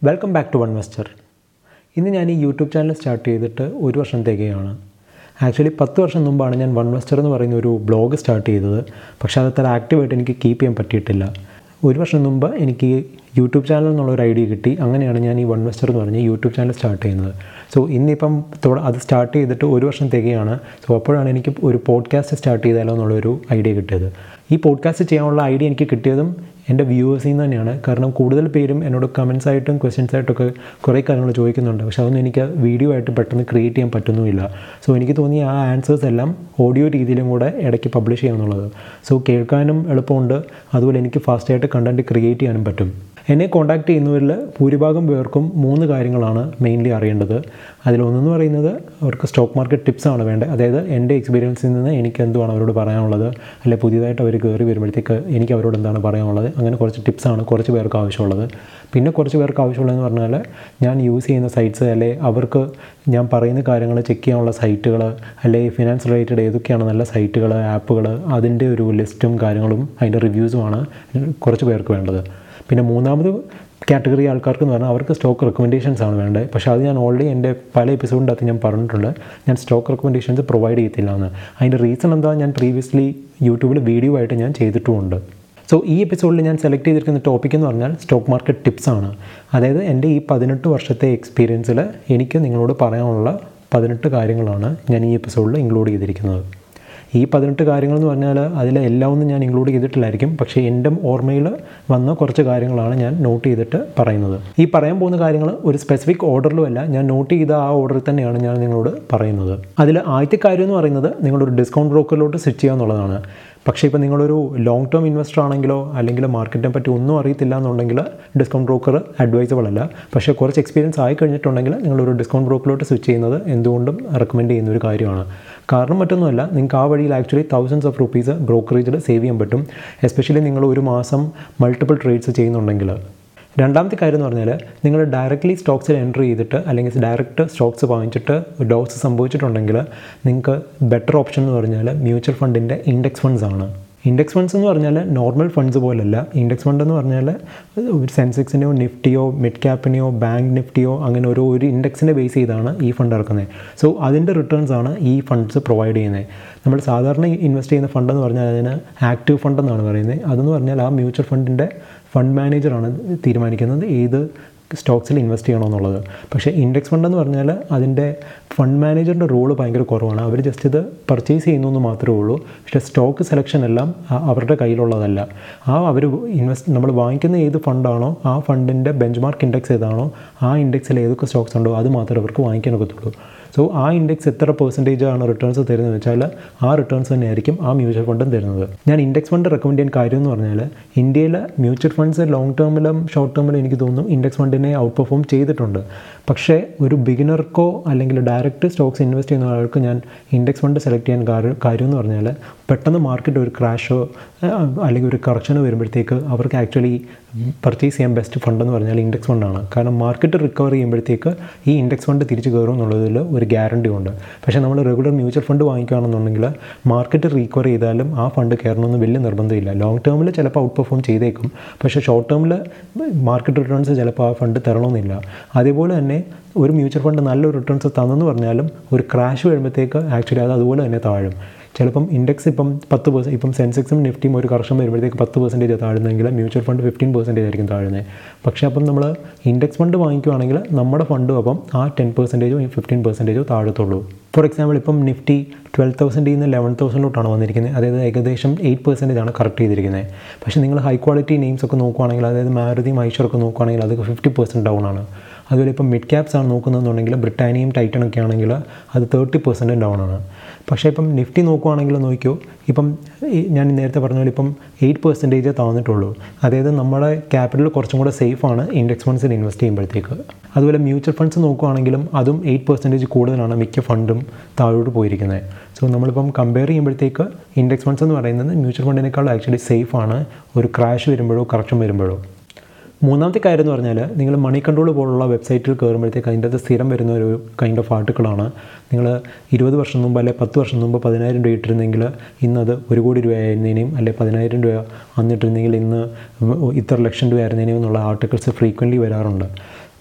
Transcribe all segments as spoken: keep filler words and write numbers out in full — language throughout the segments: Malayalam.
Welcome back to വൺവെസ്റ്റർ. ഇന്ന് ഞാൻ ഈ യൂട്യൂബ് ചാനൽ സ്റ്റാർട്ട് ചെയ്തിട്ട് ഒരു വർഷം തികയാണ്. ആക്ച്വലി പത്ത് വർഷം മുമ്പാണ് ഞാൻ വൺവെസ്റ്റർ എന്ന് പറയുന്ന ഒരു ബ്ലോഗ് സ്റ്റാർട്ട് ചെയ്തത്. പക്ഷേ അതത്ര ആക്റ്റീവായിട്ട് എനിക്ക് കീപ്പ് ചെയ്യാൻ പറ്റിയിട്ടില്ല. ഒരു വർഷം മുമ്പ് എനിക്ക് യൂട്യൂബ് ചാനൽ എന്നുള്ളൊരു ഐഡിയ കിട്ടി. അങ്ങനെയാണ് ഞാൻ ഈ വൺവെസ്റ്റർ എന്ന് പറഞ്ഞ് യൂട്യൂബ് ചാനൽ സ്റ്റാർട്ട് ചെയ്യുന്നത്. സോ ഇന്നിപ്പം അത് സ്റ്റാർട്ട് ചെയ്തിട്ട് ഒരു വർഷം തികയാണ്. സോ അപ്പോഴാണ് എനിക്ക് ഒരു പോഡ്കാസ്റ്റ് സ്റ്റാർട്ട് ചെയ്താലോ എന്നുള്ളൊരു ഐഡിയ കിട്ടിയത്. ഈ പോഡ്കാസ്റ്റ് ചെയ്യാനുള്ള ഐഡിയ എനിക്ക് കിട്ടിയതും എൻ്റെ വ്യൂവേഴ്സിൽ നിന്ന് തന്നെയാണ്. കാരണം കൂടുതൽ പേരും എന്നോട് കമൻസ് ആയിട്ടും ക്വസ്റ്റ്യൻസ് ആയിട്ടൊക്കെ കുറേ കാര്യങ്ങൾ ചോദിക്കുന്നുണ്ട്. പക്ഷേ അതൊന്നും എനിക്ക് വീഡിയോ ആയിട്ട് പെട്ടെന്ന് ക്രിയേറ്റ് ചെയ്യാൻ പറ്റുന്നുമില്ല. സോ എനിക്ക് തോന്നി ആ ആൻസേഴ്സ് എല്ലാം ഓഡിയോ രീതിയിലും കൂടെ ഇടയ്ക്ക് പബ്ലിഷ് ചെയ്യാമെന്നുള്ളത്. സോ കേൾക്കാനും എളുപ്പമുണ്ട്, അതുപോലെ എനിക്ക് ഫാസ്റ്റായിട്ട് കണ്ടൻറ്റ് ക്രിയേറ്റ് ചെയ്യാനും പറ്റും. എന്നെ കോൺടാക്റ്റ് ചെയ്യുന്നവരിൽ ഭൂരിഭാഗം പേർക്കും മൂന്ന് കാര്യങ്ങളാണ് മെയിൻലി അറിയേണ്ടത്. അതിലൊന്നെന്ന് പറയുന്നത് അവർക്ക് സ്റ്റോക്ക് മാർക്കറ്റ് ടിപ്സാണ് വേണ്ടത്. അതായത് എൻ്റെ എക്സ്പീരിയൻസിൽ നിന്ന് എനിക്ക് എന്തുവാണ് അവരോട് പറയാനുള്ളത്, അല്ലെങ്കിൽ പുതിയതായിട്ട് അവർ കയറി വരുമ്പോഴത്തേക്ക് എനിക്ക് അവരോട് എന്താണ് പറയാനുള്ളത്, അങ്ങനെ കുറച്ച് ടിപ്സാണ് കുറച്ച് പേർക്ക് ആവശ്യമുള്ളത്. പിന്നെ കുറച്ച് പേർക്ക് ആവശ്യമുള്ളതെന്ന് പറഞ്ഞാൽ ഞാൻ യൂസ് ചെയ്യുന്ന സൈറ്റ്സ്, അല്ലെങ്കിൽ അവർക്ക് ഞാൻ പറയുന്ന കാര്യങ്ങൾ ചെക്ക് ചെയ്യാനുള്ള സൈറ്റുകൾ, അല്ലെങ്കിൽ ഫിനാൻസ് റിലേറ്റഡ് ഏതൊക്കെയാണ് നല്ല സൈറ്റുകൾ, ആപ്പുകൾ, അതിൻ്റെ ഒരു ലിസ്റ്റും കാര്യങ്ങളും അതിൻ്റെ റിവ്യൂസുമാണ് കുറച്ച് പേർക്ക് വേണ്ടത്. പിന്നെ മൂന്നാമത് കാറ്റഗറി ആൾക്കാർക്ക് എന്ന് പറഞ്ഞാൽ അവർക്ക് സ്റ്റോക്ക് റെക്കമെൻഡേഷൻസ് ആണ് വേണ്ടത്. പക്ഷേ അത് ഞാൻ ഓൾറെഡി എൻ്റെ പല എപ്പിസോഡിൻ്റെ അകത്ത് ഞാൻ പറഞ്ഞിട്ടുണ്ട്, ഞാൻ സ്റ്റോക്ക് റെക്കമെൻഡേഷൻസ് പ്രൊവൈഡ് ചെയ്യത്തില്ല എന്ന്. അതിൻ്റെ റീസൺ എന്താ, ഞാൻ പ്രീവിയസ്ലി യൂട്യൂബിൽ വീഡിയോ ആയിട്ട് ഞാൻ ചെയ്തിട്ടുമുണ്ട്. സോ ഈ എപ്പിസോഡിൽ ഞാൻ സെലക്ട് ചെയ്തിരിക്കുന്ന ടോപ്പിക് എന്ന് പറഞ്ഞാൽ സ്റ്റോക്ക് മാർക്കറ്റ് ടിപ്സാണ്. അതായത് എൻ്റെ ഈ പതിനെട്ട് വർഷത്തെ എക്സ്പീരിയൻസിൽ എനിക്ക് നിങ്ങളോട് പറയാനുള്ള പതിനെട്ട് കാര്യങ്ങളാണ് ഞാൻ ഈ എപ്പിസോഡിൽ ഇൻക്ലൂഡ് ചെയ്തിരിക്കുന്നത്. ഈ പതിനെട്ട് കാര്യങ്ങളെന്ന് പറഞ്ഞാൽ അതിൽ എല്ലാം ഒന്നും ഞാൻ ഇൻക്ലൂഡ് ചെയ്തിട്ടില്ലായിരിക്കും. പക്ഷേ എൻ്റെ ഓർമ്മയിൽ വന്ന കുറച്ച് കാര്യങ്ങളാണ് ഞാൻ നോട്ട് ചെയ്തിട്ട് പറയുന്നത്. ഈ പറയാൻ പോകുന്ന കാര്യങ്ങൾ ഒരു സ്പെസിഫിക് ഓർഡറിലുമല്ല, ഞാൻ നോട്ട് ചെയ്ത ആ ഓർഡറിൽ തന്നെയാണ് ഞാൻ നിങ്ങളോട് പറയുന്നത്. അതിൽ ആദ്യത്തെ കാര്യം എന്ന് പറയുന്നത് നിങ്ങളൊരു ഡിസ്കൗണ്ട് ബ്രോക്കറിലോട്ട് സ്വിച്ച് ചെയ്യുക എന്നുള്ളതാണ്. പക്ഷേ ഇപ്പോൾ നിങ്ങളൊരു ലോങ് ടേം ഇൻവെസ്റ്റർ ആണെങ്കിലോ അല്ലെങ്കിൽ മാർക്കറ്റിനെ പറ്റി ഒന്നും അറിയത്തില്ല എന്നുണ്ടെങ്കിൽ ഡിസ്കൗണ്ട് ബ്രോക്കർ അഡ്വൈസബിൾ അല്ല. പക്ഷേ കുറച്ച് എക്സ്പീരിയൻസ് ആയി കഴിഞ്ഞിട്ടുണ്ടെങ്കിൽ നിങ്ങളൊരു ഡിസ്കൗണ്ട് ബ്രോക്കറിലോട്ട് സ്വിച്ച് ചെയ്യുന്നത് എന്തുകൊണ്ടും റെക്കമെൻഡ് ചെയ്യുന്ന ഒരു കാര്യമാണ്. കാരണം മറ്റൊന്നുമല്ല, നിങ്ങൾക്ക് ആ വഴിയിൽ ആക്ച്വലി തൗസൻഡ്സ് ഓഫ് റുപ്പീസ് ബ്രോക്കറേജിൽ സേവ് ചെയ്യാൻ പറ്റും, എസ്പെഷ്യലി നിങ്ങൾ ഒരു മാസം മൾട്ടിപ്പിൾ ട്രേഡ്സ് ചെയ്യുന്നുണ്ടെങ്കിൽ. രണ്ടാമത്തെ കാര്യം എന്ന് പറഞ്ഞാൽ നിങ്ങൾ ഡയറക്റ്റ്ലി സ്റ്റോക്സിൽ എൻട്രി ചെയ്തിട്ട് അല്ലെങ്കിൽ ഡയറക്റ്റ് സ്റ്റോക്സ് വാങ്ങിച്ചിട്ട് ലോസ് സംഭവിച്ചിട്ടുണ്ടെങ്കിൽ നിങ്ങൾക്ക് ബെറ്റർ ഓപ്ഷൻ എന്ന് പറഞ്ഞാൽ മ്യൂച്വൽ ഫണ്ടിൻ്റെ ഇൻഡെക്സ് ഫണ്ട്സ് ആണ്. ഇൻഡെക്സ് ഫണ്ട്സ് എന്ന് പറഞ്ഞാൽ നോർമൽ ഫണ്ട്സ് പോലല്ല. ഇൻഡെക്സ് ഫണ്ട് എന്ന് പറഞ്ഞാൽ ഒരു സെൻസെക്സിനെയോ നിഫ്റ്റിയോ മിഡ് ക്യാപ്പിനെയോ ബാങ്ക് നിഫ്റ്റിയോ അങ്ങനെ ഓരോ ഒരു ഇൻഡെക്സിനെ ബേസ് ചെയ്താണ് ഈ ഫണ്ട് ഇറക്കുന്നത്. സോ അതിൻ്റെ റിട്ടേൺസ് ആണ് ഈ ഫണ്ട്സ് പ്രൊവൈഡ് ചെയ്യുന്നത്. നമ്മൾ സാധാരണ ഇൻവെസ്റ്റ് ചെയ്യുന്ന ഫണ്ട് എന്ന് പറഞ്ഞാൽ അതിന് ആക്റ്റീവ് ഫണ്ട് എന്നാണ് പറയുന്നത്. അതെന്ന് പറഞ്ഞാൽ ആ മ്യൂച്വൽ ഫണ്ടിൻ്റെ ഫണ്ട് മാനേജറാണ് തീരുമാനിക്കുന്നത് ഏത് സ്റ്റോക്സിൽ ഇൻവെസ്റ്റ് ചെയ്യണമെന്നുള്ളത്. പക്ഷേ ഇൻഡെക്സ് ഫണ്ട് എന്ന് പറഞ്ഞാൽ അതിൻ്റെ ഫണ്ട് മാനേജറിൻ്റെ റോള് ഭയങ്കര കുറവാണ്. അവർ ജസ്റ്റ് ഇത് പർച്ചേസ് ചെയ്യുന്നു എന്ന് മാത്രമേ ഉള്ളൂ. പക്ഷേ സ്റ്റോക്ക് സെലക്ഷൻ എല്ലാം അവരുടെ കയ്യിലുള്ളതല്ല. ആ അവർ ഇൻവെസ്റ്റ് നമ്മൾ വാങ്ങിക്കുന്ന ഏത് ഫണ്ടാണോ ആ ഫണ്ടിൻ്റെ ബെഞ്ച് മാർക്ക് ഇൻഡെക്സ് ഏതാണോ ആ ഇൻഡെക്സിൽ ഏതൊക്കെ സ്റ്റോക്സ് ഉണ്ടോ അത് മാത്രമേ അവർക്ക് വാങ്ങിക്കാൻ ഒക്കത്തുള്ളൂ. സോ ആ ഇൻഡെക്സ് എത്ര പെർസെൻറ്റേജ് ആണ് റിട്ടേൺസ് തരുന്നതെന്ന് വെച്ചാൽ ആ റിട്ടേൺസ് തന്നെയായിരിക്കും ആ മ്യൂച്വൽ ഫണ്ടും തരുന്നത്. ഞാൻ ഇൻഡെക്സ് ഫണ്ട് റെക്കമെൻഡ് ചെയ്യാൻ കാര്യം എന്ന് പറഞ്ഞാൽ ഇന്ത്യയിലെ മ്യൂച്വൽ ഫണ്ട്സ് ലോങ് ടേമിലും ഷോർട്ട് ടേമിലും എനിക്ക് തോന്നുന്നു ഇൻഡെക്സ് ഫണ്ടിനെ ഔട്ട് പെർഫോം ചെയ്തിട്ടുണ്ട്. പക്ഷേ ഒരു ബിഗിനർക്കോ അല്ലെങ്കിൽ ഡയറക്റ്റ് സ്റ്റോക്സ് ഇൻവെസ്റ്റ് ചെയ്യുന്ന ആൾക്ക് ഞാൻ ഇൻഡെക്സ് ഫണ്ട് സെലക്ട് ചെയ്യാൻ കാര്യം കാര്യം എന്ന് പറഞ്ഞാൽ പെട്ടെന്ന് മാർക്കറ്റ് ഒരു ക്രാഷോ അല്ലെങ്കിൽ ഒരു കറക്ഷനോ വരുമ്പോഴത്തേക്ക് അവർക്ക് ആക്ച്വലി പർച്ചേസ് ചെയ്യാൻ ബെസ്റ്റ് ഫണ്ട് എന്ന് പറഞ്ഞാൽ ഇൻഡെക്സ് ഫണ്ടാണ്. കാരണം മാർക്കറ്റ് റിക്കവർ ചെയ്യുമ്പോഴത്തേക്ക് ഈ ഇൻഡെക്സ് ഫണ്ട് തിരിച്ച് കയറും എന്നുള്ളതിൽ ഒരു ഗ്യാരണ്ടി ഉണ്ട്. പക്ഷേ നമ്മൾ റെഗുലർ മ്യൂച്വൽ ഫണ്ട് വാങ്ങിക്കുകയാണെന്നുണ്ടെങ്കിൽ മാർക്കറ്റ് റിക്കവർ ചെയ്താലും ആ ഫണ്ട് കയറണമെന്ന് വലിയ നിർബന്ധമില്ല. ലോങ് ടേമിൽ ചിലപ്പോൾ ഔട്ട് പെർഫോം ചെയ്തേക്കും, പക്ഷേ ഷോർട്ട് ടേമിൽ മാർക്കറ്റ് റിട്ടേൺസ് ചിലപ്പോൾ ആ ഫണ്ട് തരണമെന്നില്ല. അതേപോലെ തന്നെ ഒരു മ്യൂച്വൽ ഫണ്ട് നല്ലൊരു റിട്ടേൺസ് തന്നെന്ന് പറഞ്ഞാലും ഒരു ക്രാഷ് വരുമ്പോഴത്തേക്ക് ആക്ച്വലി അത് അതുപോലെ തന്നെ താഴും. ചിലപ്പം ഇൻഡെക്സ് ഇപ്പം പത്ത് പെർസെൻറ്റ് ഇപ്പം സെൻസെക്സും നിഫ്റ്റിയും ഒരു കറക്ഷൻ വരുമ്പോഴത്തേക്ക് പത്ത് പെർസെൻറ്റേജ് താഴുന്നെങ്കിൽ മ്യൂച്വൽ ഫണ്ട് ഫിഫ്റ്റീൻ പെർസെൻറ്റേജ് ആയിരിക്കും താഴുന്നത്. പക്ഷേ അപ്പം നമ്മൾ ഇൻഡെക്സ് ഫണ്ട് വാങ്ങിക്കുകയാണെങ്കിൽ നമ്മുടെ ഫണ്ടും അപ്പം ആ ടെൻ പെർസെൻറ്റേജോ ഫിഫ്റ്റീൻ പെർസെൻറ്റേജോ താഴത്തുള്ളൂ. ഫോർ എക്സാമ്പിൾ ഇപ്പം നിഫ്റ്റി ട്വൽവ് തൗസൻഡിൽ നിന്ന് ലെവൻ തൗസൻഡിലോട്ടാണ് വന്നിരിക്കുന്നത്. അതായത് ഏകദേശം എയ്റ്റ് പെർസെൻറ്റേജ് ആണ് കറക്റ്റ് ചെയ്തിരിക്കുന്നത്. പക്ഷേ നിങ്ങൾ ഹൈ ക്വാളിറ്റി നെയിംസ് ഒക്കെ നോക്കുകയാണെങ്കിൽ, അതായത് മാരുതിയും ഐഷറൊക്കെ നോക്കുകയാണെങ്കിൽ അതൊക്കെ ഫിഫ്റ്റി പെർസെൻറ്റ് ഡൗൺ ആണ്. അതുപോലെ ഇപ്പം മിഡ് ക്യാപ്സ് ആണ് നോക്കുന്നതെന്നുണ്ടെങ്കിൽ ബ്രിട്ടാനിയയും ടൈറ്റനൊക്കെ ആണെങ്കിൽ അത് തേർട്ടി പെർസെൻറ്റ് ഡൗൺ ആണ്. പക്ഷേ ഇപ്പം നിഫ്റ്റി നോക്കുകയാണെങ്കിൽ നോക്കിയോ, ഇപ്പം ഞാൻ നേരത്തെ പറഞ്ഞ പോലെ ഇപ്പം എയ്റ്റ് പെർസെൻറ്റേജേ താന്നിട്ടുള്ളൂ. അതായത് നമ്മുടെ ക്യാപിറ്റൽ കുറച്ചും കൂടെ സേഫാണ് ഇൻഡെക്സ് ഫണ്ട്സിൽ ഇൻവെസ്റ്റ് ചെയ്യുമ്പോഴത്തേക്ക്. അതുപോലെ മ്യൂച്വൽ ഫണ്ട്സ് നോക്കുകയാണെങ്കിലും അതും എയ്റ്റ് പെർസെൻറ്റേജ് കൂടുതലാണ് മിക്ക ഫണ്ടും താഴോട്ട് പോയിരിക്കുന്നത്. സോ നമ്മളിപ്പം കമ്പയർ ചെയ്യുമ്പോഴത്തേക്ക് ഇൻഡെക്സ് ഫണ്ട്സ് എന്ന് പറയുന്നത് മ്യൂച്വൽ ഫണ്ടിനേക്കാൾ ആക്ച്വലി സേഫാണ് ഒരു ക്രാഷ് വരുമ്പോഴോ കറക്ഷൻ വരുമ്പോഴോ. മൂന്നാമത്തെ കാര്യം എന്ന് പറഞ്ഞാൽ നിങ്ങൾ മണി കൺട്രോൾ പോലുള്ള വെബ്സൈറ്റിൽ കയറുമ്പോഴത്തേക്ക് അതിൻ്റെ അത് സ്ഥിരം വരുന്ന ഒരു കൈൻഡ് ഓഫ് ആർട്ടിക്കിളാണ്. നിങ്ങൾ ഇരുപത് വർഷം മുമ്പ് അല്ലെങ്കിൽ പത്ത് വർഷം മുമ്പ് പതിനായിരം രൂപ ഇട്ടിരുന്നെങ്കിൽ ഇന്നത് ഒരു കോടി രൂപ ആയിരുന്നതിനെയും അല്ലെങ്കിൽ പതിനായിരം രൂപ അന്നിട്ടിരുന്നെങ്കിൽ ഇന്ന് ഇത്ര ലക്ഷം രൂപ ആയിരുന്നതിനെയും എന്നുള്ള ആർട്ടിക്കിൾസ് ഫ്രീക്വൻ്റ്ലി വരാറുണ്ട്.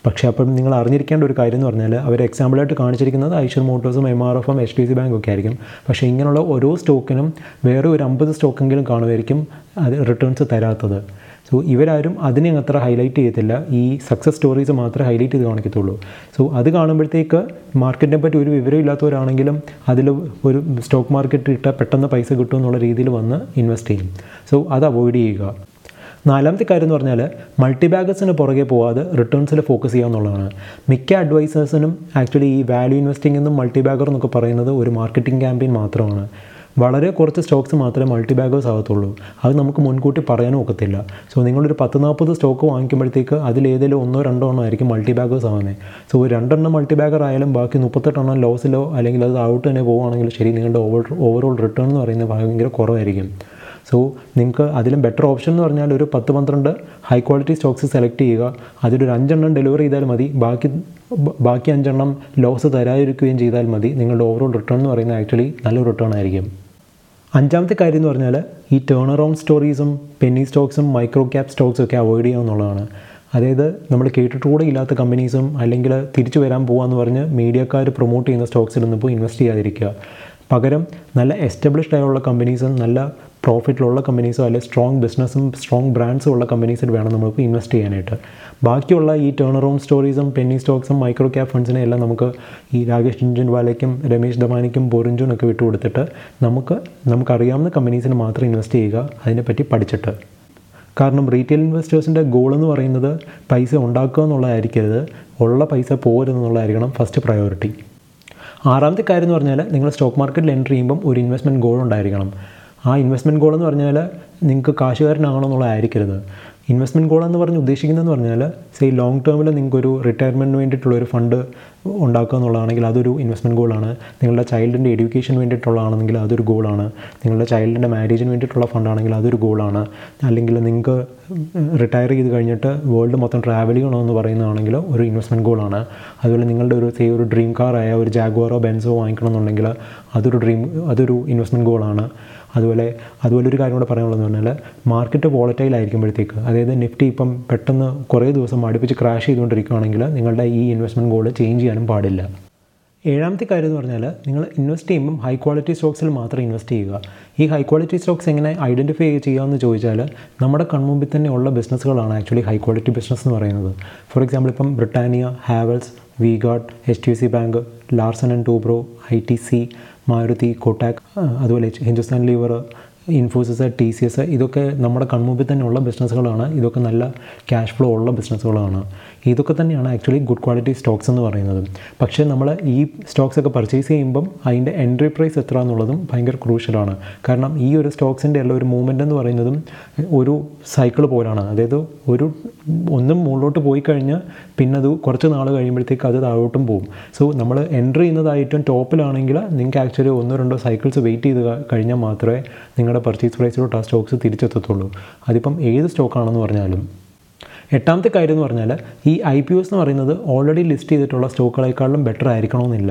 പക്ഷേ അപ്പം നിങ്ങൾ അറിഞ്ഞിരിക്കേണ്ട ഒരു കാര്യം എന്ന് പറഞ്ഞാൽ അവർ എക്സാമ്പിളായിട്ട് കാണിച്ചിരിക്കുന്നത് ഐഷർ മോട്ടോഴ്സും എം ആർ എഫും എച്ച് ഡി സി ബാങ്കും ഒക്കെ ആയിരിക്കും. പക്ഷേ ഇങ്ങനെയുള്ള ഓരോ സ്റ്റോക്കിനും വേറെ ഒരു അമ്പത് സ്റ്റോക്കെങ്കിലും കാണുമായിരിക്കും അത് റിട്ടേൺസ് തരാത്തത്. സോ ഇവരാരും അതിനെ അത്ര ഹൈലൈറ്റ് ചെയ്യത്തില്ല, ഈ സക്സസ് സ്റ്റോറീസ് മാത്രമേ ഹൈലൈറ്റ് ചെയ്ത് കാണിക്കത്തുള്ളൂ. സോ അത് കാണുമ്പോഴത്തേക്ക് മാർക്കറ്റിനെ പറ്റി ഒരു വിവരം ഇല്ലാത്തവരാണെങ്കിലും അതിൽ ഒരു സ്റ്റോക്ക് മാർക്കറ്റ് ഇട്ടാൽ പെട്ടെന്ന് പൈസ കിട്ടും എന്നുള്ള രീതിയിൽ വന്ന് ഇൻവെസ്റ്റ് ചെയ്യും. സോ അത് അവോയ്ഡ് ചെയ്യുക. നാലാമത്തെ കാര്യം എന്ന് പറഞ്ഞാൽ മൾട്ടി ബാഗേഴ്സിന് പുറകെ പോകാതെ റിട്ടേൺസിൽ ഫോക്കസ് ചെയ്യുക എന്നുള്ളതാണ്. മിക്ക അഡ്വൈസേഴ്സിനും ആക്ച്വലി ഈ വാല്യൂ ഇൻവെസ്റ്റിംഗ് എന്നും മൾട്ടി ബാഗർ എന്നൊക്കെ പറയുന്നത് ഒരു മാർക്കറ്റിംഗ് ക്യാമ്പയിൻ മാത്രമാണ്. വളരെ കുറച്ച് സ്റ്റോക്സ് മാത്രമേ മൾട്ടി ബാഗേഴ്സ് ആകത്തുള്ളൂ. അത് നമുക്ക് മുൻകൂട്ടി പറയാനും ഒക്കത്തില്ല. സോ നിങ്ങളൊരു പത്ത് നാൽപ്പത് സ്റ്റോക്ക് വാങ്ങിക്കുമ്പോഴത്തേക്ക് അതിലേതെങ്കിലും ഒന്നോ രണ്ടോ എണ്ണം ആയിരിക്കും മൾട്ടി ബാഗേഴ്സ് ആവുന്നത്. സോ ഒരു രണ്ടെണ്ണം മൾട്ടി ബാഗർ ആയാലും ബാക്കി മുപ്പത്തെട്ടെണ്ണം ലോസിലോ അല്ലെങ്കിൽ അത് ഔട്ട് തന്നെ പോവുകയാണെങ്കിൽ ശരി, നിങ്ങളുടെ ഓവർ ഓവറോൾ റിട്ടേൺ എന്ന് പറയുന്നത് ഭയങ്കര കുറവായിരിക്കും. സോ നിങ്ങൾക്ക് അതിലും ബെറ്റർ ഓപ്ഷൻ എന്ന് പറഞ്ഞാൽ ഒരു പത്ത് പന്ത്രണ്ട് ഹൈ ക്വാളിറ്റി സ്റ്റോക്സ് സെലക്ട് ചെയ്യുക. അതിലൊരു അഞ്ചെണ്ണം ഡെലിവറി ചെയ്താൽ മതി, ബാക്കി ബാക്കി അഞ്ചെണ്ണം ലോസ് തരാതിരിക്കുകയും ചെയ്താൽ മതി. നിങ്ങളുടെ ഓവറോൾ റിട്ടേൺ എന്ന് പറയുന്നത് ആക്ച്വലി നല്ലൊരു റിട്ടേൺ ആയിരിക്കും. അഞ്ചാമത്തെ കാര്യം എന്ന് പറഞ്ഞാൽ ഈ ടേൺ അറൗണ്ട് സ്റ്റോറീസും പെന്നി സ്റ്റോക്സും മൈക്രോ ക്യാപ് സ്റ്റോക്സും ഒക്കെ അവോയ്ഡ് ചെയ്യുക എന്നുള്ളതാണ്. അതായത് നമ്മൾ കേട്ടിട്ടുകൂടെ ഇല്ലാത്ത കമ്പനീസും അല്ലെങ്കിൽ തിരിച്ചു വരാൻ പോകാമെന്ന് പറഞ്ഞ് മീഡിയക്കാർ പ്രൊമോട്ട് ചെയ്യുന്ന സ്റ്റോക്സിലൊന്നും പോയി ഇൻവെസ്റ്റ് ചെയ്യാതിരിക്കുക. പകരം നല്ല എസ്റ്റാബ്ലിഷ്ഡ് ആയുള്ള കമ്പനീസും നല്ല പ്രോഫിറ്റിലുള്ള കമ്പനീസോ അല്ലെങ്കിൽ സ്ട്രോങ് ബിസിനസ്സും സ്ട്രോങ് ബ്രാൻഡ്സും ഉള്ള കമ്പനീസിൽ വേണം നമുക്ക് ഇൻവെസ്റ്റ് ചെയ്യാനായിട്ട്. ബാക്കിയുള്ള ഈ ടേൺ അറൗണ്ട് സ്റ്റോറീസും പെന്നി സ്റ്റോക്സും മൈക്രോ ക്യാപ് ഫണ്ട്സിനെ എല്ലാം നമുക്ക് ഈ രാകേഷ് ജിൻജിൻവാലയ്ക്കും രമേശ് ധമാനിക്കും ബോറിഞ്ചുനൊക്കെ വിട്ടുകൊടുത്തിട്ട് നമുക്ക് നമുക്കറിയാവുന്ന കമ്പനീസിന് മാത്രം ഇൻവെസ്റ്റ് ചെയ്യുക, അതിനെപ്പറ്റി പഠിച്ചിട്ട്. കാരണം റീറ്റെയിൽ ഇൻവെസ്റ്റേഴ്സിൻ്റെ ഗോൾ എന്ന് പറയുന്നത് പൈസ ഉണ്ടാക്കുക എന്നുള്ളതായിരിക്കരുത്, ഉള്ള പൈസ പോരുതെന്നുള്ളതായിരിക്കണം ഫസ്റ്റ് പ്രയോറിറ്റി. ആറാമത്തെ കാര്യം എന്ന് പറഞ്ഞാൽ നിങ്ങൾ സ്റ്റോക്ക് മാർക്കറ്റിൽ എൻട്രി ചെയ്യുമ്പം ഒരു ഇൻവെസ്റ്റ്മെൻറ്റ് ഗോൾ ഉണ്ടായിരിക്കണം. ആ ഇൻവെസ്റ്റ്മെൻറ്റ് ഗോൾ എന്ന് പറഞ്ഞാൽ നിങ്ങൾക്ക് കാശുകാരനാകണം എന്നുള്ളതായിരിക്കരുത്. ഇൻവെസ്റ്റ്മെൻറ്റ് ഗോൾ എന്ന് പറഞ്ഞ് ഉദ്ദേശിക്കുന്നതെന്ന് പറഞ്ഞാൽ സേ ലോങ് ടേമിൽ നിങ്ങൾക്കൊരു റിട്ടയർമെൻറ്റിന് വേണ്ടിയിട്ടുള്ളൊരു ഫണ്ട് ഉണ്ടാക്കുക എന്നുള്ളതാണെങ്കിൽ അതൊരു ഇൻവെസ്റ്റ്മെൻറ്റ് ഗോളാണ്. നിങ്ങളുടെ ചൈൽഡിൻ്റെ എഡ്യൂക്കേഷൻ വേണ്ടിയിട്ടുള്ളതാണെങ്കിൽ അതൊരു ഗോളാണ്. നിങ്ങളുടെ ചൈൽഡിൻ്റെ മാരേജിന് വേണ്ടിയിട്ടുള്ള ഫണ്ടാണെങ്കിൽ അതൊരു ഗോളാണ്. അല്ലെങ്കിൽ നിങ്ങൾക്ക് റിട്ടയർ ചെയ്ത് കഴിഞ്ഞിട്ട് വേൾഡ് മൊത്തം ട്രാവൽ ചെയ്യണമെന്ന് പറയുന്നതാണെങ്കിൽ ഒരു ഇൻവെസ്റ്റ്മെൻറ്റ് ഗോളാണ്. അതുപോലെ നിങ്ങളുടെ ഒരു സേ ഒരു ഡ്രീം കാറായ ഒരു ജാഗ്വാറോ ബെൻസോ വാങ്ങിക്കണമെന്നുണ്ടെങ്കിൽ അതൊരു ഡ്രീം അതൊരു ഇൻവെസ്റ്റ്മെൻറ്റ് ഗോളാണ്. അതുപോലെ അതുപോലെ ഒരു കാര്യം കൂടെ പറയാനുള്ളതെന്ന് പറഞ്ഞാൽ മാർക്കറ്റ് വോളറ്റൈൽ ആയിരിക്കുമ്പോഴത്തേക്ക്, അതായത് നിഫ്റ്റി ഇപ്പം പെട്ടെന്ന് കുറേ ദിവസം അടുപ്പിച്ച് ക്രാഷ് ചെയ്തുകൊണ്ടിരിക്കുകയാണെങ്കിൽ നിങ്ങളുടെ ഈ ഇൻവെസ്റ്റ്മെൻറ്റ് ഗോൾ ചേഞ്ച് ചെയ്യാനും പാടില്ല. ഏഴാമത്തെ കാര്യം എന്ന് പറഞ്ഞാൽ നിങ്ങൾ ഇൻവെസ്റ്റ് ചെയ്യുമ്പം ഹൈ ക്വാളിറ്റി സ്റ്റോക്സിൽ മാത്രം ഇൻവെസ്റ്റ് ചെയ്യുക. ഈ ഹൈ ക്വാളിറ്റി സ്റ്റോക്സ് എങ്ങനെ ഐഡൻറ്റിഫൈ ചെയ്യാമെന്ന് ചോദിച്ചാൽ നമ്മുടെ കൺമുമ്പിൽ തന്നെ ഉള്ള ബിസിനസ്സുകളാണ് ആക്ച്വലി ഹൈ ക്വാളിറ്റി ബിസിനസ് എന്ന് പറയുന്നത്. ഫോർ എക്സാമ്പിൾ ഇപ്പം Britannia, Havells, V Guard, H D F C bank, Larsen and Toubro, I T C, Maruti, Kotak, അതുപോലെ Hindustan Lever, Infosys, T C S, ഇതൊക്കെ നമ്മുടെ കൺമുമ്പിൽ തന്നെയുള്ള ബിസിനസ്സുകളാണ്. ഇതൊക്കെ നല്ല ക്യാഷ് ഫ്ലോ ഉള്ള ബിസിനസ്സുകളാണ്. ഇതൊക്കെ തന്നെയാണ് ആക്ച്വലി ഗുഡ് ക്വാളിറ്റി സ്റ്റോക്സ് എന്ന് പറയുന്നത്. പക്ഷേ നമ്മൾ ഈ സ്റ്റോക്സ് ഒക്കെ പർച്ചേസ് ചെയ്യുമ്പം അതിൻ്റെ എൻട്രി പ്രൈസ് എത്ര എന്നുള്ളതും ഭയങ്കര ക്രൂഷ്യലാണ്. കാരണം ഈ ഒരു സ്റ്റോക്സിൻ്റെ ഉള്ള ഒരു മൂവ്മെൻ്റ് എന്ന് പറയുന്നതും ഒരു സൈക്കിൾ പോലാണ്. അതായത് ഒരു ഒന്നും മുകളിലോട്ട് പോയി കഴിഞ്ഞ് പിന്നെ അത് കുറച്ച് നാൾ കഴിയുമ്പോഴത്തേക്ക് അത് താഴോട്ടും പോകും. സോ നമ്മൾ എൻട്രി ചെയ്യുന്നതായിട്ടും ടോപ്പിലാണെങ്കിൽ നിങ്ങൾക്ക് ആക്ച്വലി ഒന്നോ രണ്ടോ സൈക്കിൾസ് വെയിറ്റ് ചെയ്ത് കഴിഞ്ഞാൽ മാത്രമേ നിങ്ങളുടെ പർച്ചേസ് പ്രൈസിലോട്ട് ആ സ്റ്റോക്സ് തിരിച്ചെത്തത്തുള്ളൂ. അതിപ്പം ഏത് സ്റ്റോക്കാണെന്ന് പറഞ്ഞാലും. എട്ടാമത്തെ കാര്യം എന്ന് പറഞ്ഞാൽ ഈ ഐ പി ഒസ് എന്ന് പറയുന്നത് ഓൾറെഡി ലിസ്റ്റ് ചെയ്തിട്ടുള്ള സ്റ്റോക്കുകളെക്കാളും ബെറ്റർ ആയിരിക്കണമെന്നില്ല.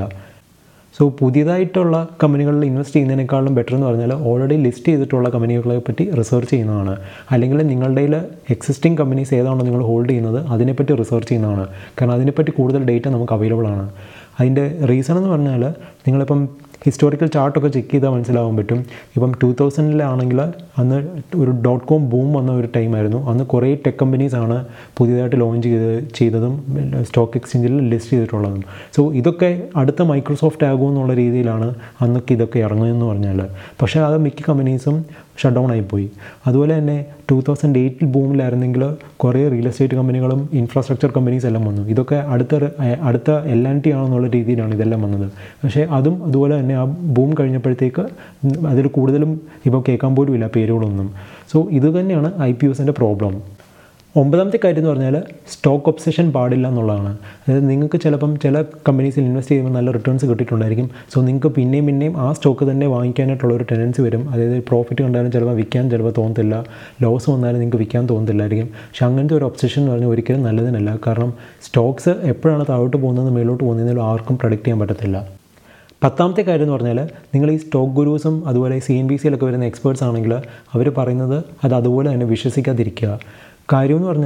സോ പുതിയതായിട്ടുള്ള കമ്പനികളിൽ ഇൻവെസ്റ്റ് ചെയ്യുന്നതിനേക്കാളും ബെറ്റർ എന്ന് പറഞ്ഞാൽ ഓൾറെഡി ലിസ്റ്റ് ചെയ്തിട്ടുള്ള കമ്പനികളെ പറ്റി റിസർച്ച് ചെയ്യുന്നതാണ്. അല്ലെങ്കിൽ നിങ്ങളുടെ എക്സിസ്റ്റിംഗ് കമ്പനീസ് ഏതാണോ നിങ്ങൾ ഹോൾഡ് ചെയ്യുന്നത് അതിനെപ്പറ്റി റിസർച്ച് ചെയ്യുന്നതാണ്. കാരണം അതിനെപ്പറ്റി കൂടുതൽ ഡേറ്റ നമുക്ക് അവൈലബിൾ ആണ്. അതിൻ്റെ റീസൺ എന്ന് പറഞ്ഞാൽ നിങ്ങളിപ്പം ഹിസ്റ്റോറിക്കൽ ചാർട്ടൊക്കെ ചെക്ക് ചെയ്താൽ മനസ്സിലാവാൻ പറ്റും. ഇപ്പം ടു തൗസൻഡിലാണെങ്കിൽ അന്ന് ഒരു ഡോട്ട് കോം ബൂം വന്ന ഒരു ടൈമായിരുന്നു. അന്ന് കുറേ ടെക് കമ്പനീസാണ് പുതിയതായിട്ട് ലോഞ്ച് ചെയ്ത് ചെയ്തതും സ്റ്റോക്ക് എക്സ്ചേഞ്ചിൽ ലിസ്റ്റ് ചെയ്തിട്ടുള്ളതും. സോ ഇതൊക്കെ അടുത്ത മൈക്രോസോഫ്റ്റ് ആകുമെന്നുള്ള രീതിയിലാണ് അന്നൊക്കെ ഇതൊക്കെ ഇറങ്ങുന്നതെന്ന് പറഞ്ഞാൽ. പക്ഷേ അത് മിക്ക കമ്പനീസും ഷട്ട് ഡൗൺ ആയിപ്പോയി. അതുപോലെ തന്നെ ടു തൗസൻഡ് എയ്റ്റിൽ ബൂമിലായിരുന്നെങ്കിൽ കുറേ റിയൽ എസ്റ്റേറ്റ് കമ്പനികളും ഇൻഫ്രാസ്ട്രക്ചർ കമ്പനീസ് എല്ലാം വന്നു. ഇതൊക്കെ അടുത്ത അടുത്ത എൽ ആൻഡ് ടി ആണെന്നുള്ള രീതിയിലാണ് ഇതെല്ലാം വന്നത്. പക്ഷേ അതും അതുപോലെ തന്നെ ആ ബൂം കഴിഞ്ഞപ്പോഴത്തേക്ക് അതിൽ കൂടുതലും ഇപ്പോൾ കേൾക്കാൻ പോലും ഇല്ല പേരുകളൊന്നും. സോ ഇത് തന്നെയാണ് ഐ പി ഒസിൻ്റെ പ്രോബ്ലം. ഒമ്പതാമത്തെ കാര്യം എന്ന് പറഞ്ഞാൽ സ്റ്റോക്ക് ഒബ്സെഷൻ പാടില്ല എന്നുള്ളതാണ്. അതായത് നിങ്ങൾക്ക് ചിലപ്പം ചില കമ്പനീസിൽ ഇൻവെസ്റ്റ് ചെയ്യുമ്പോൾ നല്ല റിട്ടേൺസ് കിട്ടിയിട്ടുണ്ടായിരിക്കും. സോ നിങ്ങൾക്ക് പിന്നെയും പിന്നെയും ആ സ്റ്റോക്ക് തന്നെ വാങ്ങിക്കാനായിട്ടുള്ള ഒരു ടെൻഡൻസി വരും. അതായത് പ്രോഫിറ്റ് കണ്ടാലും ചിലപ്പോൾ വിൽക്കാൻ ചിലപ്പോൾ തോന്നത്തില്ല, ലോസ് വന്നാലും നിങ്ങൾക്ക് വിൽക്കാൻ തോന്നത്തില്ലായിരിക്കും. പക്ഷെ അങ്ങനത്തെ ഒരു ഒബ്സെഷൻ എന്ന് പറഞ്ഞാൽ ഒരിക്കലും നല്ലതിനല്ല. കാരണം സ്റ്റോക്സ് എപ്പോഴാണ് താഴോട്ട് പോകുന്നത് മേലോട്ട് പോകുന്നതെങ്കിലും ആർക്കും പ്രഡിക്റ്റ് ചെയ്യാൻ പറ്റത്തില്ല. പത്താമത്തെ കാര്യം എന്ന് പറഞ്ഞാൽ നിങ്ങൾ ഈ സ്റ്റോക്ക് ഗുരൂസും അതുപോലെ സി എൻ ബി സിയിലൊക്കെ വരുന്ന എക്സ്പേർട്സ് ആണെങ്കിൽ അവർ പറയുന്നത് അത് അതുപോലെ തന്നെ വിശ്വസിക്കാതിരിക്കുക. കാര്യം എന്ന് പറഞ്ഞാൽ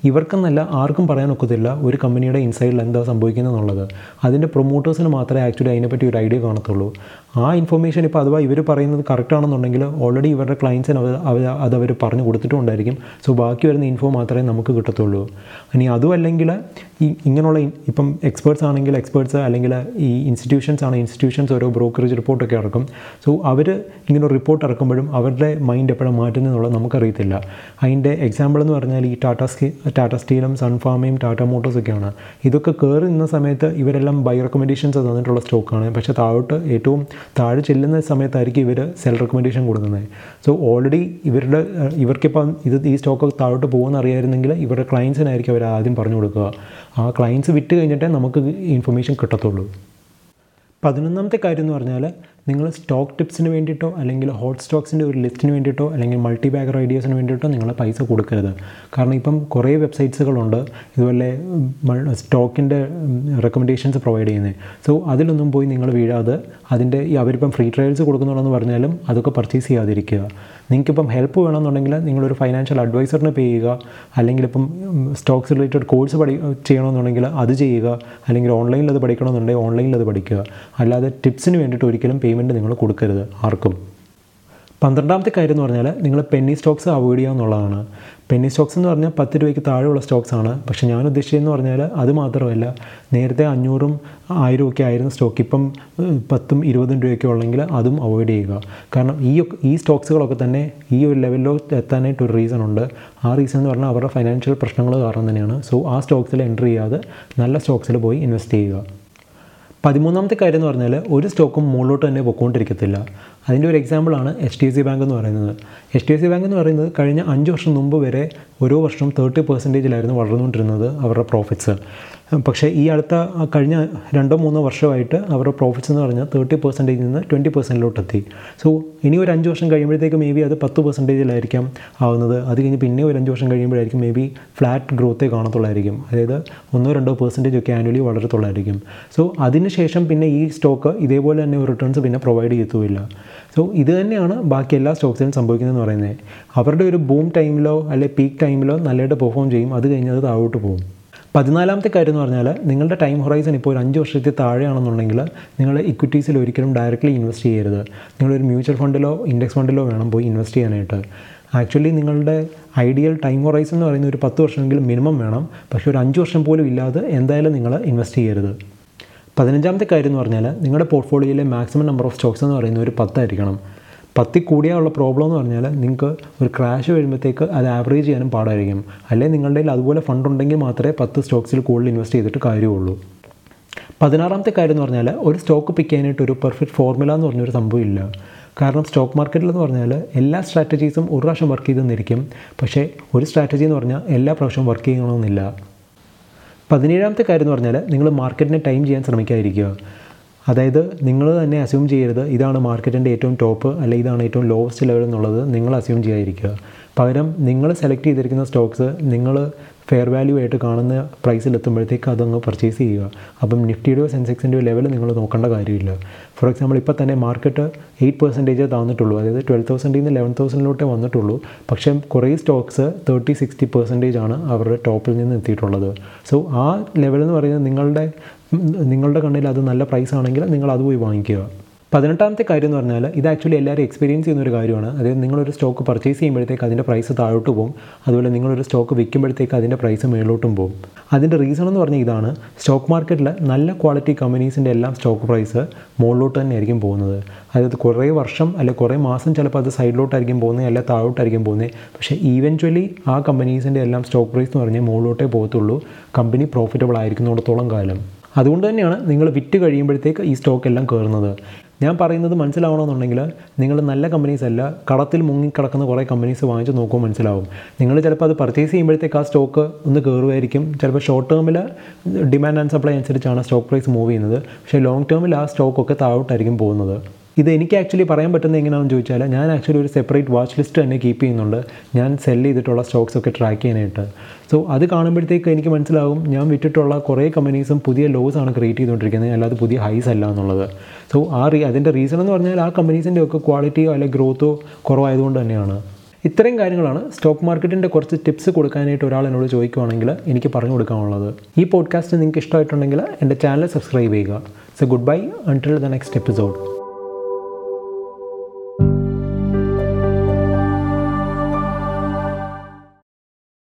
ഇവർക്കെന്നല്ല ആർക്കും പറയാൻ ഒക്കത്തില്ല ഒരു കമ്പനിയുടെ ഇൻസൈഡിൽ എന്താ സംഭവിക്കുന്നത് എന്നുള്ളത്. അതിൻ്റെ പ്രൊമോട്ടേഴ്സിന് മാത്രമേ ആക്ച്വലി അതിനെപ്പറ്റി ഒരു ഐഡിയ കാണത്തുള്ളൂ. ആ ഇൻഫർമേഷൻ ഇപ്പോൾ അഥവാ ഇവർ പറയുന്നത് കറക്റ്റ് ആണെന്നുണ്ടെങ്കിൽ ഓൾറെഡി ഇവരുടെ ക്ലയൻസിന് അവർ അത് അവർ പറഞ്ഞു കൊടുത്തിട്ടുണ്ടായിരിക്കും. സോ ബാക്കി വരുന്ന ഇൻഫോ മാത്രമേ നമുക്ക് കിട്ടത്തുള്ളൂ. ഇനി അതും അല്ലെങ്കിൽ ഈ ഇങ്ങനെയുള്ള ഇപ്പം എക്സ്പേർട്സ് ആണെങ്കിൽ എക്സ്പേർട്സ് അല്ലെങ്കിൽ ഈ ഇൻസ്റ്റിറ്റ്യൂഷൻസ് ആണ് ഇൻസ്റ്റിറ്റ്യൂഷൻസ് ഓരോ ബ്രോക്കറേജ് റിപ്പോർട്ടൊക്കെ ഇറക്കും. സോ അവർ ഇങ്ങനെ ഒരു റിപ്പോർട്ട് ഇറക്കുമ്പോഴും അവരുടെ മൈൻഡ് എപ്പോഴും മാറ്റുന്നതെന്നുള്ളത് നമുക്കറിയത്തില്ല. അതിൻ്റെ എക്സാമ്പിൾ എന്ന് പറഞ്ഞാൽ ഈ ടാറ്റ സ്കീ ടാറ്റ സ്റ്റീലും സൺഫാമയും ടാറ്റ മോട്ടോഴ്സൊക്കെയാണ്. ഇതൊക്കെ കയറി നിന്ന സമയത്ത് ഇവരെല്ലാം ബൈ റെക്കമെൻഡേഷൻസ് തന്നിട്ടുള്ള സ്റ്റോക്കാണ്. പക്ഷേ താഴോട്ട് ഏറ്റവും താഴെ ചെല്ലുന്ന സമയത്തായിരിക്കും ഇവർ സെൽ റെക്കമെൻഡേഷൻ കൊടുക്കുന്നത്. സോ ഓൾറെഡി ഇവരുടെ ഇവർക്കിപ്പം ഇത് ഈ സ്റ്റോക്ക് താഴോട്ട് പോകുമെന്ന് അറിയായിരുന്നെങ്കിൽ ഇവരുടെ ക്ലയൻസിനായിരിക്കും അവർ ആദ്യം പറഞ്ഞു കൊടുക്കുക. ആ ക്ലയൻസ് വിറ്റ് കഴിഞ്ഞിട്ടേ നമുക്ക് ഇൻഫർമേഷൻ കിട്ടത്തുള്ളൂ. പതിനൊന്നാമത്തെ കാര്യം എന്ന് പറഞ്ഞാൽ നിങ്ങൾ സ്റ്റോക്ക് ടിപ്സിന് വേണ്ടിയിട്ടോ അല്ലെങ്കിൽ ഹോട്ട് സ്റ്റോക്സിൻ്റെ ഒരു ലിസ്റ്റിന് വേണ്ടിയിട്ടോ അല്ലെങ്കിൽ മൾട്ടി ബാഗർ ഐഡിയാസിന് വേണ്ടിയിട്ടോ നിങ്ങൾ പൈസ കൊടുക്കരുത്. കാരണം ഇപ്പം കുറേ വെബ്സൈറ്റ്സുകളുണ്ട് ഇതുപോലെ സ്റ്റോക്കിൻ്റെ റെക്കമെൻഡേഷൻസ് പ്രൊവൈഡ് ചെയ്യുന്നത്. സോ അതിലൊന്നും പോയി നിങ്ങൾ വീഴാതെ അതിൻ്റെ ഈ അവരിപ്പം ഫ്രീ ട്രയൽസ് കൊടുക്കുന്നുണ്ടെന്ന് പറഞ്ഞാലും അതൊക്കെ പർച്ചേസ് ചെയ്യാതിരിക്കുക. നിങ്ങൾക്കിപ്പം ഹെൽപ്പ് വേണമെന്നുണ്ടെങ്കിൽ നിങ്ങളൊരു ഫൈനാൻഷ്യൽ അഡ്വൈസറിനെ പേ ചെയ്യുക, അല്ലെങ്കിൽ ഇപ്പം സ്റ്റോക്സ് റിലേറ്റഡ് കോഴ്സ് പഠി ചെയ്യണമെന്നുണ്ടെങ്കിൽ അത് ചെയ്യുക, അല്ലെങ്കിൽ ഓൺലൈനിൽ അത് പഠിക്കണമെന്നുണ്ടെങ്കിൽ ഓൺലൈനിൽ അത് പഠിക്കുക. അല്ലാതെ ടിപ്സിന് വേണ്ടിയിട്ട് ഒരിക്കലും പേയ്മെൻറ്റ് നിങ്ങൾ കൊടുക്കരുത് ആർക്കും. പന്ത്രണ്ടാമത്തെ കാര്യം എന്ന് പറഞ്ഞാൽ നിങ്ങൾ പെന്നി സ്റ്റോക്സ് അവോയ്ഡ് ചെയ്യുക എന്നുള്ളതാണ്. പെന്നി സ്റ്റോക്സ് എന്ന് പറഞ്ഞാൽ പത്ത് രൂപയ്ക്ക് താഴെയുള്ള സ്റ്റോക്സ് ആണ്. പക്ഷേ ഞാൻ ഉദ്ദേശിച്ചതെന്ന് പറഞ്ഞാൽ അത് മാത്രമല്ല, നേരത്തെ അഞ്ഞൂറും ആയിരം ഒക്കെ ആയിരുന്ന സ്റ്റോക്ക് ഇപ്പം പത്തും ഇരുപതും രൂപയൊക്കെ ഉള്ളെങ്കിൽ അതും അവോയ്ഡ് ചെയ്യുക. കാരണം ഈ ഈ സ്റ്റോക്സുകളൊക്കെ തന്നെ ഈ ഒരു ലെവലിലോ എത്താനായിട്ട് ഒരു റീസൺ ഉണ്ട്. ആ റീസൺ എന്ന് പറഞ്ഞാൽ അവരുടെ ഫൈനാൻഷ്യൽ പ്രശ്നങ്ങൾ കാരണം തന്നെയാണ്. സോ ആ സ്റ്റോക്സിൽ എൻട്രി ചെയ്യാതെ നല്ല സ്റ്റോക്സിൽ പോയി ഇൻവെസ്റ്റ് ചെയ്യുക. പതിമൂന്നാമത്തെ കാര്യം എന്ന് പറഞ്ഞാൽ ഒരു സ്റ്റോക്കും മുകളിലോട്ട് തന്നെ പൊയ്ക്കൊണ്ടിരിക്കത്തില്ല. അതിൻ്റെ ഒരു എക്സാമ്പിളാണ് H D F C bank എന്ന് പറയുന്നത്. H D F C bank എന്ന് പറയുന്നത് കഴിഞ്ഞ അഞ്ച് വർഷം മുമ്പ് വരെ ഓരോ വർഷവും തേർട്ടി പെർസെൻറ്റേജിലായിരുന്നു വളർന്നുകൊണ്ടിരുന്നത് അവരുടെ പ്രോഫിറ്റ്സ്. പക്ഷേ ഈ അടുത്ത കഴിഞ്ഞ രണ്ടോ മൂന്നോ വർഷമായിട്ട് അവരുടെ പ്രോഫിറ്റ്സ് എന്ന് പറഞ്ഞാൽ തേർട്ടി പെർസെൻറ്റേജിൽ നിന്ന് ട്വൻറ്റി പെർസെൻറ്റിലോട്ട് എത്തി. സോ ഇനി ഒരു അഞ്ച് വർഷം കഴിയുമ്പോഴത്തേക്ക് മേ ബി അത് പത്ത് പെർസെൻറ്റേജിലായിരിക്കാം ആവുന്നത്. അത് കഴിഞ്ഞ് പിന്നെ ഒരു അഞ്ച് വർഷം കഴിയുമ്പോഴായിരിക്കും മേ ബി ഫ്ലാറ്റ് ഗ്രോത്തേ കാണത്തുള്ളായിരിക്കും. അതായത് ഒന്നോ രണ്ടോ പെർസെൻറ്റേജ് ഒക്കെ ആനുവലി വളരത്തുള്ളായിരിക്കും. സോ അതിന് ശേഷം പിന്നെ ഈ സ്റ്റോക്ക് ഇതേപോലെ തന്നെ ഒരു റിട്ടേൺസ് പിന്നെ പ്രൊവൈഡ് ചെയ്യത്തുമില്ല. സോ ഇത് തന്നെയാണ് ബാക്കി എല്ലാ സ്റ്റോക്സിലും സംഭവിക്കുന്നതെന്ന് പറയുന്നത്. അവരുടെ ഒരു ബൂം ടൈമിലോ അല്ലെങ്കിൽ പീക്ക് ടൈമിലോ നല്ലതായിട്ട് പെർഫോം ചെയ്യും, അത് കഴിഞ്ഞ് അത് താഴോട്ട് പോകും. പതിനാലാമത്തെ കാര്യം എന്ന് പറഞ്ഞാൽ നിങ്ങളുടെ ടൈം ഹൊറൈസൺ ഇപ്പോൾ ഒരു അഞ്ച് വർഷത്തിൽ താഴെയാണെന്നുണ്ടെങ്കിൽ നിങ്ങൾ ഇക്വിറ്റീസിൽ ഒരിക്കലും ഡയറക്റ്റ്ലി ഇൻവെസ്റ്റ് ചെയ്യരുത്. നിങ്ങളൊരു മ്യൂച്വൽ ഫണ്ടിലോ ഇൻഡെക്സ് ഫണ്ടിലോ വേണം പോയി ഇൻവെസ്റ്റ് ചെയ്യാനായിട്ട്. ആക്ച്വലി നിങ്ങളുടെ ഐഡിയൽ ടൈം ഹൊറൈസൺ എന്ന് പറയുന്ന ഒരു പത്ത് വർഷമെങ്കിലും മിനിമം വേണം. പക്ഷേ ഒരു അഞ്ച് വർഷം പോലും ഇല്ലാതെ എന്തായാലും നിങ്ങൾ ഇൻവെസ്റ്റ് ചെയ്യരുത്. പതിനഞ്ചാമത്തെ കാര്യം എന്ന് പറഞ്ഞാൽ നിങ്ങളുടെ പോർട്ട്ഫോളിയോയിലെ മാക്സിമം നമ്പർ ഓഫ് സ്റ്റോക്സ് എന്ന് പറയുന്നത് ഒരു പത്തായിരിക്കണം. പത്തിൽ കൂടിയുള്ള പ്രോബ്ലം എന്ന് പറഞ്ഞാൽ നിങ്ങൾക്ക് ഒരു ക്രാഷ് വരുമ്പോഴത്തേക്ക് അത് ആവറേജ് ചെയ്യാനും പാടായിരിക്കും. അല്ലെങ്കിൽ നിങ്ങളുടെ കയ്യിൽ അതുപോലെ ഫണ്ട് ഉണ്ടെങ്കിൽ മാത്രമേ പത്ത് സ്റ്റോക്സിൽ കൂടുതൽ ഇൻവെസ്റ്റ് ചെയ്തിട്ട് കാര്യമുള്ളൂ. പതിനാറാമത്തെ കാര്യം എന്ന് പറഞ്ഞാൽ ഒരു സ്റ്റോക്ക് പിക്ക് ചെയ്യാനായിട്ട് ഒരു പെർഫെക്റ്റ് ഫോർമുല എന്ന് പറഞ്ഞൊരു സംഭവം ഇല്ല. കാരണം സ്റ്റോക്ക് മാർക്കറ്റിലെന്ന് പറഞ്ഞാൽ എല്ലാ സ്ട്രാറ്റജീസും ഒരു പ്രാവശ്യം വർക്ക് ചെയ്തെന്നിരിക്കും. പക്ഷേ ഒരു സ്ട്രാറ്റജി എന്ന് പറഞ്ഞാൽ എല്ലാ പ്രാവശ്യവും വർക്ക് ചെയ്യണമെന്നില്ല. പതിനേഴാമത്തെ കാര്യം എന്ന് പറഞ്ഞാൽ നിങ്ങൾ മാർക്കറ്റിനെ ടൈം ചെയ്യാൻ ശ്രമിക്കാതിരിക്കുക. അതായത് നിങ്ങൾ തന്നെ അസ്യൂം ചെയ്യരുത് ഇതാണ് മാർക്കറ്റിൻ്റെ ഏറ്റവും ടോപ്പ് അല്ലെങ്കിൽ ഇതാണ് ഏറ്റവും ലോവസ്റ്റ് ലെവൽ എന്നുള്ളത് നിങ്ങൾ അസ്യൂം ചെയ്യാതിരിക്കുക. പകരം നിങ്ങൾ സെലക്ട് ചെയ്തിരിക്കുന്ന സ്റ്റോക്സ് നിങ്ങൾ ഫെയർ വാല്യൂ ആയിട്ട് കാണുന്ന പ്രൈസിലെത്തുമ്പോഴത്തേക്ക് അതങ്ങ് പർച്ചേസ് ചെയ്യുക. അപ്പം നിഫ്റ്റിയുടെയോ സെൻസെക്സിൻ്റെയോ ലെവൽ നിങ്ങൾ നോക്കേണ്ട കാര്യമില്ല. ഫോർ എക്സാമ്പിൾ ഇപ്പോൾ തന്നെ മാർക്കറ്റ് എയ്റ്റ് പെർസെൻറ്റേജേ താന്നിട്ടുള്ളൂ. അതായത് ട്വൽവ് തൗസൻഡിൽ നിന്ന് ലെവൻ തൗസൻഡിലോട്ടേ വന്നിട്ടുള്ളൂ. പക്ഷേ കുറേ സ്റ്റോക്സ് തേർട്ടി സിക്സ്റ്റി പെർസെൻറ്റേജ് ആണ് അവരുടെ ടോപ്പിൽ നിന്ന് എത്തിയിട്ടുള്ളത്. സോ ആ ലെവൽ എന്ന് പറയുന്നത് നിങ്ങളുടെ നിങ്ങളുടെ കണ്ണിൽ അത് നല്ല പ്രൈസ് ആണെങ്കിൽ നിങ്ങൾ അത് പോയി വാങ്ങിക്കുക. പതിനെട്ടാമത്തെ കാര്യം എന്ന് പറഞ്ഞാൽ ഇത് ആക്ച്വലി എല്ലാവരും എക്സ്പീരിയൻസ് ചെയ്യുന്ന ഒരു കാര്യമാണ്. അതായത് നിങ്ങളൊരു സ്റ്റോക്ക് പർച്ചേസ് ചെയ്യുമ്പോഴത്തേക്ക് അതിൻ്റെ പ്രൈസ് താഴോട്ട് പോകും. അതുപോലെ നിങ്ങളൊരു സ്റ്റോക്ക് വിൽക്കുമ്പോഴത്തേക്ക് അതിൻ്റെ പ്രൈസ് മേലോട്ടും പോകും. അതിൻ്റെ റീസൺ എന്ന് പറഞ്ഞാൽ ഇതാണ്, സ്റ്റോക്ക് മാർക്കറ്റിൽ നല്ല ക്വാളിറ്റി കമ്പനീസിൻ്റെ എല്ലാം സ്റ്റോക്ക് പ്രൈസ് മുകളിലോട്ട് തന്നെ ആയിരിക്കും പോകുന്നത്. അതായത് കുറേ വർഷം അല്ലെങ്കിൽ കുറേ മാസം ചിലപ്പോൾ അത് സൈഡിലോട്ടായിരിക്കും പോകുന്നത്, അല്ലെങ്കിൽ താഴോട്ടായിരിക്കും പോകുന്നത്. പക്ഷേ ഈവൻച്വലി ആ കമ്പനീസിൻ്റെ എല്ലാം സ്റ്റോക്ക് പ്രൈസ് എന്ന് പറഞ്ഞാൽ മുകളിലോട്ടേ പോകത്തുള്ളൂ, കമ്പനി പ്രോഫിറ്റബിൾ ആയിരിക്കുന്നിടത്തോളം കാലം. അതുകൊണ്ട് തന്നെയാണ് നിങ്ങൾ വിറ്റ് കഴിയുമ്പോഴത്തേക്ക് ഈ സ്റ്റോക്ക് എല്ലാം കയറുന്നത്. ഞാൻ പറയുന്നത് മനസ്സിലാവണമെന്നുണ്ടെങ്കിൽ നിങ്ങൾ നല്ല കമ്പനീസ് അല്ല, കടത്തിൽ മുങ്ങിക്കിടക്കുന്ന കുറേ കമ്പനീസ് വാങ്ങിച്ച് നോക്കുമ്പോൾ മനസ്സിലാവും. നിങ്ങൾ ചിലപ്പോൾ അത് പർച്ചേസ് ചെയ്യുമ്പോഴത്തേക്ക് ആ സ്റ്റോക്ക് ഒന്ന് കയറുമായിരിക്കും. ചിലപ്പോൾ ഷോർട്ട് ടേമിൽ ഡിമാൻഡ് ആൻഡ് സപ്ലൈ അനുസരിച്ചാണ് സ്റ്റോക്ക് പ്രൈസ് മൂവ് ചെയ്യുന്നത്. പക്ഷേ ലോങ് ടേമിൽ ആ സ്റ്റോക്കൊക്കെ താഴോട്ടായിരിക്കും പോകുന്നത്. ഇത് എനിക്ക് ആക്ച്വലി പറയാൻ പറ്റുന്നത് എങ്ങനെയാണെന്ന് ചോദിച്ചാൽ, ഞാൻ ആക്ച്വലി ഒരു സെപ്പറേറ്റ് വാച്ച് ലിസ്റ്റ് തന്നെ കീപ്പ് ചെയ്യുന്നുണ്ട് ഞാൻ സെല് ചെയ്തിട്ടുള്ള സ്റ്റോക്സൊക്കെ ട്രാക്ക് ചെയ്യാനായിട്ട്. സോ അത് കാണുമ്പോഴത്തേക്ക് എനിക്ക് മനസ്സിലാവും ഞാൻ വിറ്റിട്ടുള്ള കുറേ കമ്പനീസും പുതിയ ലോസ് ആണ് ക്രിയേറ്റ് ചെയ്തുകൊണ്ടിരിക്കുന്നത്, അല്ലാതെ പുതിയ ഹൈസ് അല്ല എന്നുള്ളത്. സോ ആ റീ അതിൻ്റെ റീസൺ എന്ന് പറഞ്ഞാൽ ആ കമ്പനീസിൻ്റെ ഒക്കെ ക്വാളിറ്റിയോ അല്ലെങ്കിൽ ഗ്രോത്തോ കുറവായതുകൊണ്ട് തന്നെയാണ്. ഇത്രയും കാര്യങ്ങളാണ് സ്റ്റോക്ക് മാർക്കറ്റിൻ്റെ കുറച്ച് ടിപ്സ് കൊടുക്കാനായിട്ട് ഒരാൾ എന്നോട് ചോദിക്കുവാണെങ്കിൽ എനിക്ക് പറഞ്ഞു കൊടുക്കാനുള്ളത്. ഈ പോഡ്കാസ്റ്റ് നിങ്ങൾക്ക് ഇഷ്ടമായിട്ടുണ്ടെങ്കിൽ എൻ്റെ ചാനൽ സബ്സ്ക്രൈബ് ചെയ്യുക. So goodbye until the next episode.